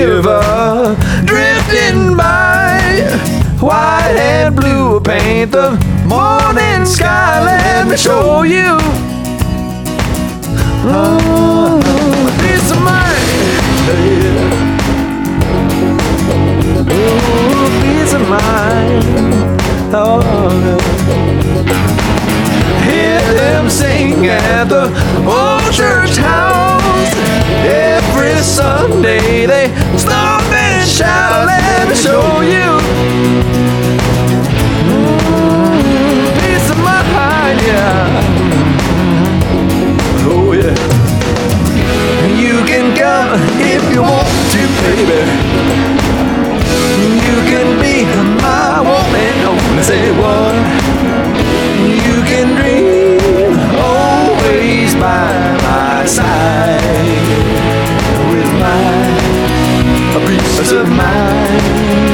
river drifting by. White and blue paint the morning sky. Let me show you. Oh, peace of mind. Oh, peace of mind. Oh, hear them sing at the old church house. Every Sunday they stop and shout. Let me show you. Peace of mind, yeah. Oh yeah. You can come if you want to, baby. You can be my woman, only say one. You can dream always by my side, with my peace of mind.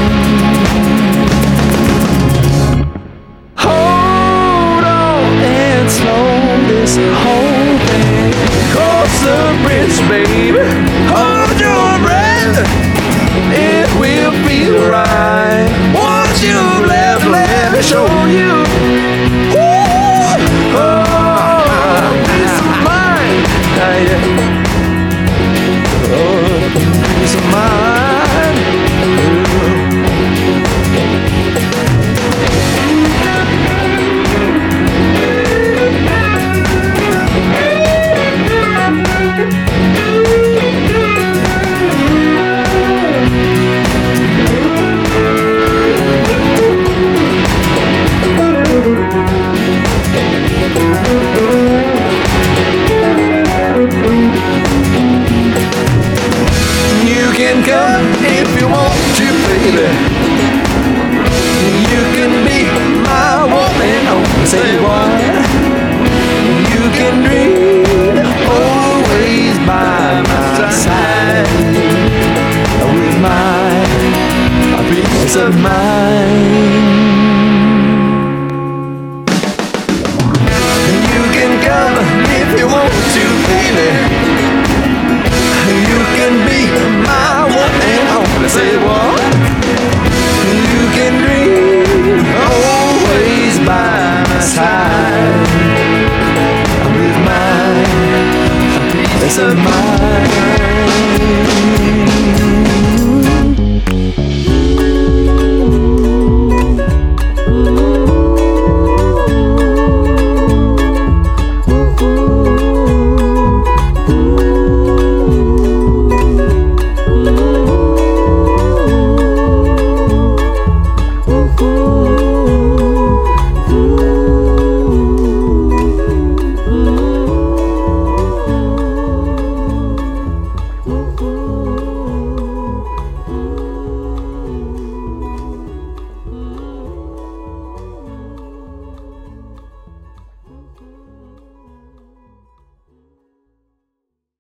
Hold on and slow this whole thing. Cross the bridge, baby. Hold your breath. It will feel right. Once you've left, let me show you. Ooh, oh, peace of mind. Yeah. Oh, peace of mind. You can come if you want to, baby. You can be my woman, only say one. You can dream always by my side, with my peace of mind.